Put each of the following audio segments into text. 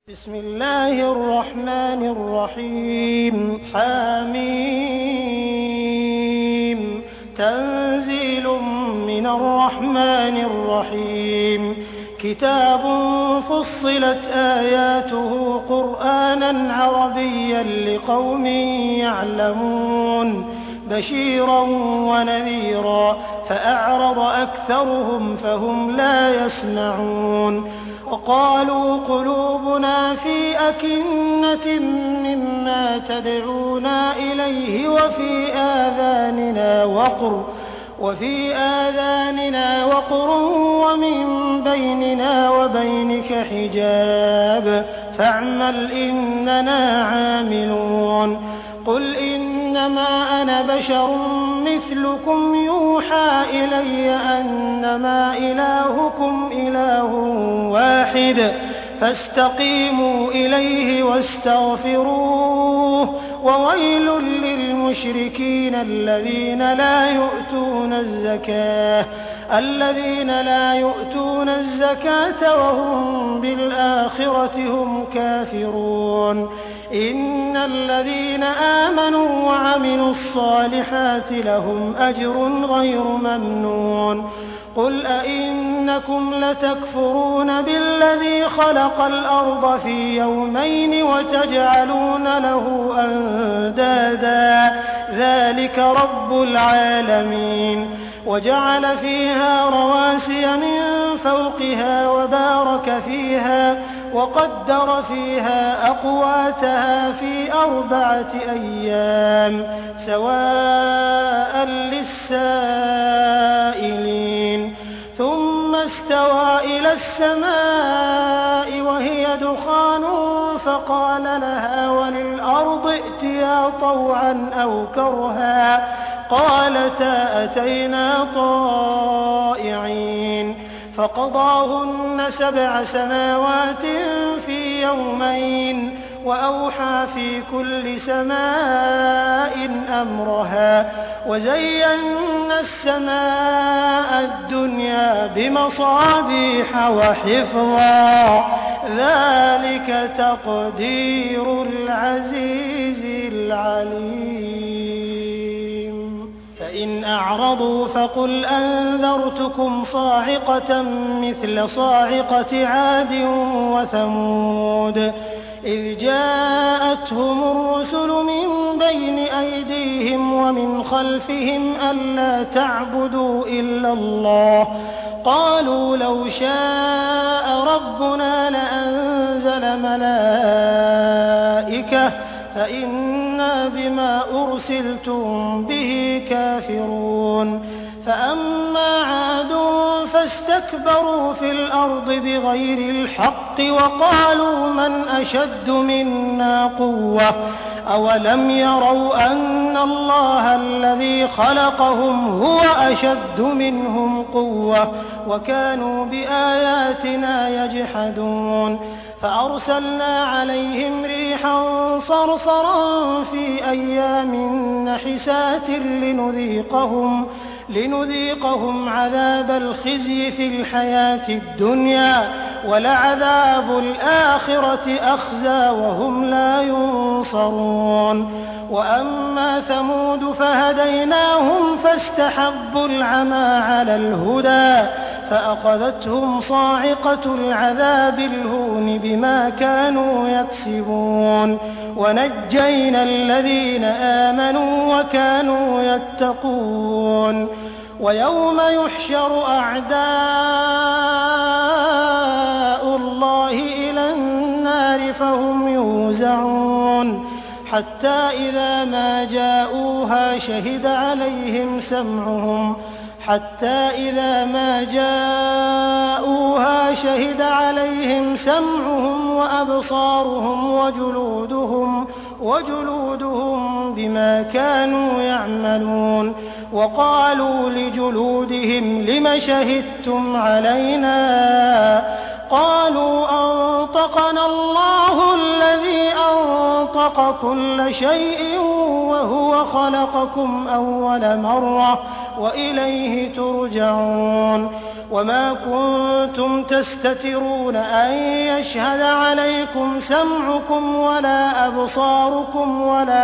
بسم الله الرحمن الرحيم حميم تنزيل من الرحمن الرحيم كتاب فصلت آياته قرآنا عربيا لقوم يعلمون بشيرا ونذيرا فأعرض أكثرهم فهم لا يسمعون وقالوا قلوبنا في أكنة مما تدعونا إليه وفي آذاننا وقر ومن بيننا وبينك حجاب فاعمل إننا عاملون قل إنما أنا بشر مثلكم يوحى إلي أنما إلهكم إله واحد فاستقيموا إليه واستغفروه وويل للمشركين الذين لا يؤتون الزكاة وهم بالآخرة هم كافرون إن الذين آمنوا وعملوا الصالحات لهم أجر غير ممنون قل أئنكم لتكفرون بالذي خلق الأرض في يومين وتجعلون له أندادا ذلك رب العالمين وجعل فيها رواسي من فوقها وبارك فيها وقدر فيها أقواتها في 4 أيام سواء للسائلين ثم استوى إلى السماء وهي دخان فقال لها وللأرض ائتيا طوعا أو كرها قالتا أتينا طائعين فقضاهن 7 سماوات في يومين وأوحى في كل سماء أمرها وزينا السماء الدنيا بمصابيح وحفظا ذلك تقدير العزيز العليم فإن أعرضوا فقل أنذرتكم صاعقة مثل صاعقة عاد وثمود إذ جاءتهم الرسل من بين أيديهم ومن خلفهم ألا تعبدوا إلا الله قالوا لو شاء ربنا لأنزل ملائكة فإنا بما أرسلتم به كافرون فأما عاد فاستكبروا في الأرض بغير الحق وقالوا من أشد منا قوة أولم يروا أن الله الذي خلقهم هو أشد منهم قوة وكانوا بآياتنا يجحدون فأرسلنا عليهم ريحا صرصرا في أيام نحسات لنذيقهم عذاب الخزي في الحياة الدنيا ولعذاب الآخرة أخزى وهم لا ينصرون وأما ثمود فهديناهم فاستحبوا العمى على الهدى فأخذتهم صاعقة العذاب الهون بما كانوا يكسبون ونجينا الذين آمنوا وكانوا يتقون ويوم يحشر أعداء الله إلى النار فهم يوزعون حتى إذا ما جاءوها شهد عليهم سمعهم وأبصارهم وجلودهم بما كانوا يعملون وقالوا لجلودهم لم شهدتم علينا قالوا أنطقنا الله الذي أنطق كل شيء وهو خلقكم أول مرة وإليه ترجعون وما كنتم تستترون أن يشهد عليكم سمعكم ولا أبصاركم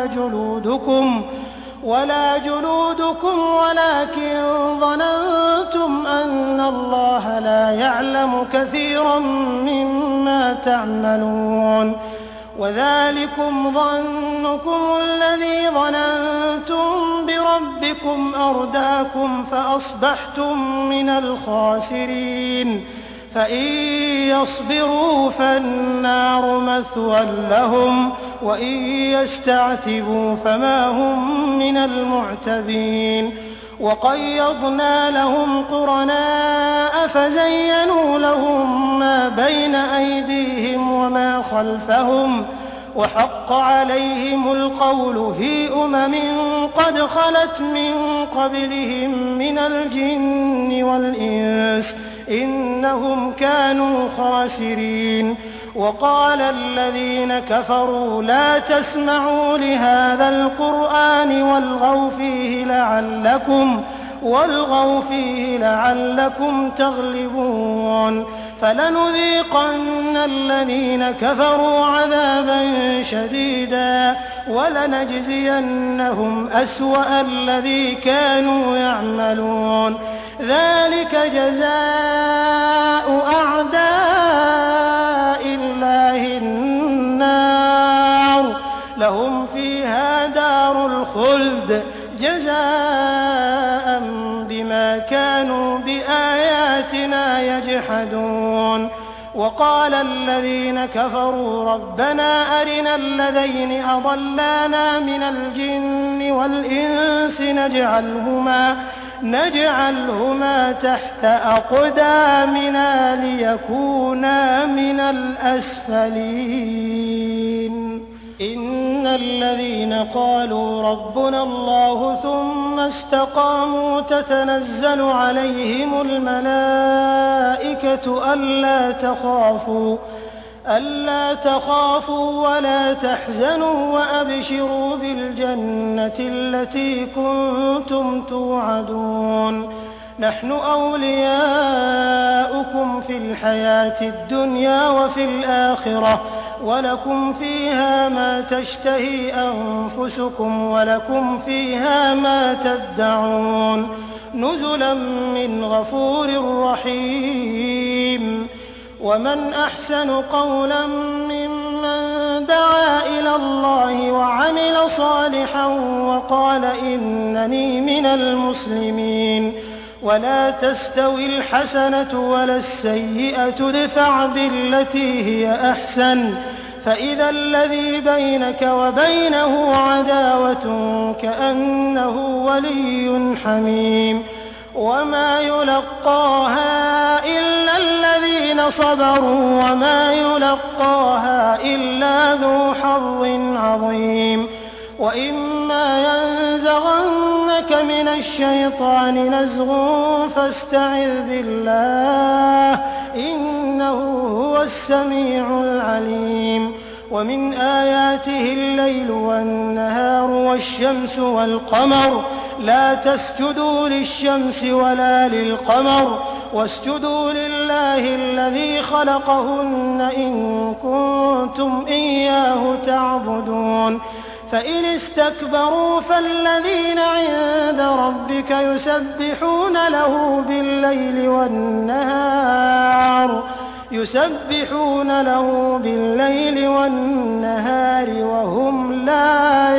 ولا جلودكم ولكن ظننتم أن الله لا يعلم كثيرا مما تعملون وذلكم ظنكم الذي ظننتم بربكم أرداكم فأصبحتم من الخاسرين فإن يصبروا فالنار مثوى لهم وإن يستعتبوا فما هم من المعتبين وقيضنا لهم قرناء فزينوا لهم ما بين أيديهم وما خلفهم وحق عليهم القول في قد خلت من قبلهم من الجن والإنس إنهم كانوا خاسرين وقال الذين كفروا لا تسمعوا لهذا القرآن والغوا فيه لعلكم تغلبون فلنذيقن الذين كفروا عذابا شديدا ولنجزينهم أسوأ الذي كانوا يعملون ذلك جزاء أعداء الله النار لهم فيها دار الخلد جزاء بما كانوا بآياتنا يجحدون وقال الذين كفروا ربنا أرنا الذين أضلانا من الجن والإنس نجعلهما تحت أقدامنا ليكونا من الأسفلين إن الذين قالوا ربنا الله ثم استقاموا تتنزل عليهم الملائكة ألا تخافوا ولا تحزنوا وأبشروا بالجنة التي كنتم توعدون نحن أولياؤكم في الحياة الدنيا وفي الآخرة ولكم فيها ما تشتهي أنفسكم ولكم فيها ما تدعون نزلا من غفور رحيم ومن أحسن قولا ممن دعا إلى الله وعمل صالحا وقال إنني من المسلمين ولا تستوي الحسنة ولا السيئة ادفع بالتي هي أحسن فإذا الذي بينك وبينه عداوة كأنه ولي حميم وما يلقاها إلا الذين صبروا وما يلقاها إلا ذو حظ عظيم وإما ينزغنك من الشيطان نزغ فاستعذ بالله إنه هو السميع العليم ومن آياته الليل والنهار والشمس والقمر لا تسجدوا للشمس ولا للقمر واسجدوا لله الذي خلقهن إن كنتم إياه تعبدون فإن استكبروا فالذين عند ربك يسبحون له بالليل والنهار وهم لا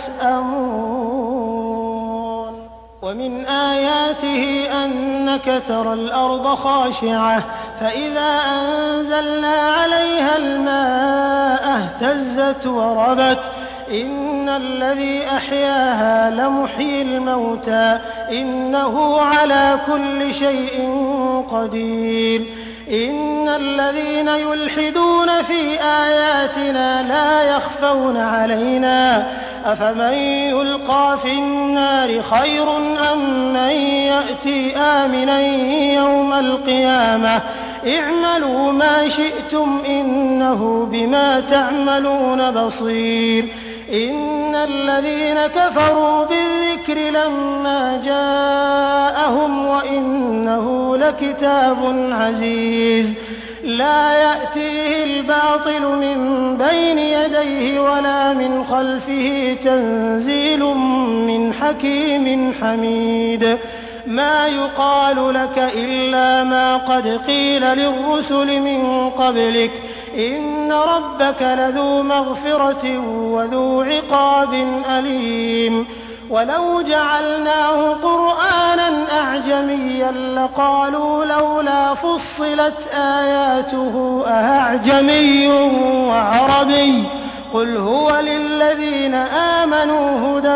يسأمون ومن آياته أنك ترى الأرض خاشعة فإذا أنزلنا عليها الماء اهتزت وربت إن الذي أحياها لمحيي الموتى إنه على كل شيء قدير إن الذين يلحدون في آياتنا لا يخفون علينا أفمن يلقى في النار خير أم من يأتي آمنا يوم القيامة اعملوا ما شئتم إنه بما تعملون بصير إن الذين كفروا بالذكر لما جاءهم وإنه لكتاب عزيز لا يأتيه الباطل من بين يديه ولا من خلفه تنزيل من حكيم حميد ما يقال لك إلا ما قد قيل للرسل من قبلك إن ربك لذو مغفرة وذو عقاب أليم ولو جعلناه قرآنا أعجميا لقالوا لولا فصلت آياته أأعجمي وعربي قل هو للذين آمنوا هدى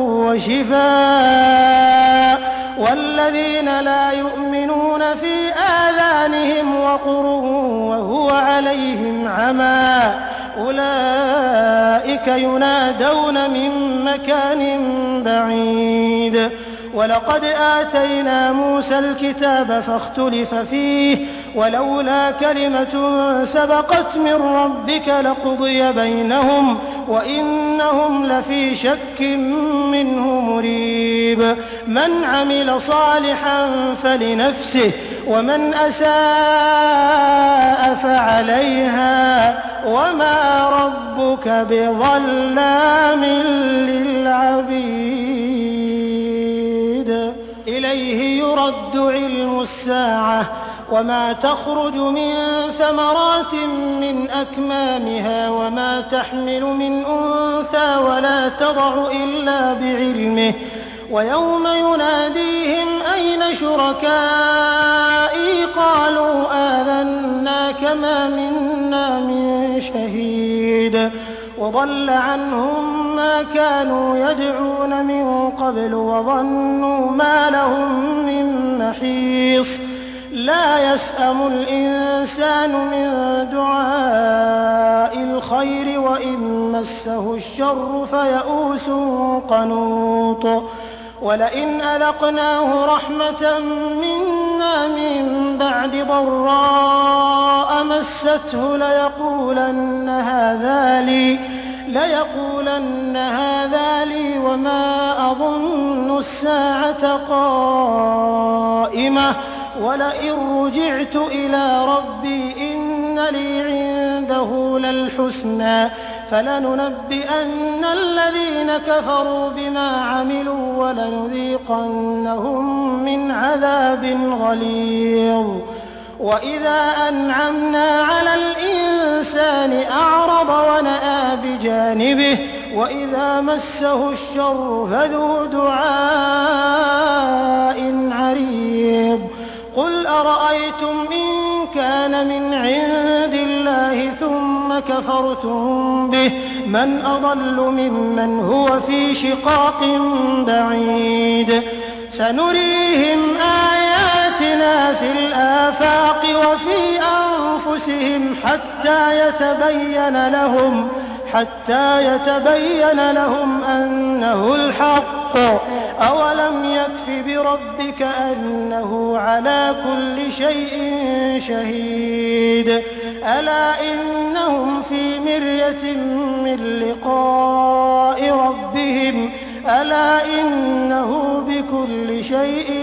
وشفاء والذين لا يؤمنون في آذانهم وقر وهو عليهم عمى أولئك ينادون من مكان بعيد ولقد آتينا موسى الكتاب فاختلف فيه ولولا كلمة سبقت من ربك لقضي بينهم وإنهم لفي شك منه مريب من عمل صالحا فلنفسه ومن أساء فعليها وما ربك بظلام للعبيد إليه يرد علم الساعة وما تخرج من ثمرات من أكمامها وما تحمل من أنثى ولا تضع إلا بعلمه ويوم يناديهم أين شركائي قالوا آذناك ما منا من شهيد وضل عنهم ما كانوا يدعون من قبل وظنوا ما لهم من محيص لا يسأم الإنسان من دعاء الخير وإن مسه الشر فيئوس قنوط ولئن أذقناه رحمة منا من بعد ضراء مسته ليقولن هذا لي وما أظن الساعة قائمة ولئن رجعت إلى ربي إن لي عنده للحسنى فلننبئن الذين كفروا بما عملوا ولنذيقنهم من عذاب غليظ وإذا أنعمنا على الإنسان أعرض ونأى بجانبه وإذا مسه الشر فذو دعاء عريض قل أرأيتم إن كان من عند الله ثم كفرتم به من أضل ممن هو في شقاق بعيد سنريهم آياتنا في الآفاق وفي أنفسهم حتى يتبين لهم أنه الحق أولم يكف بربك أنه على كل شيء شهيد ألا إنهم في مرية من لقاء ربهم ألا إنه بكل شيء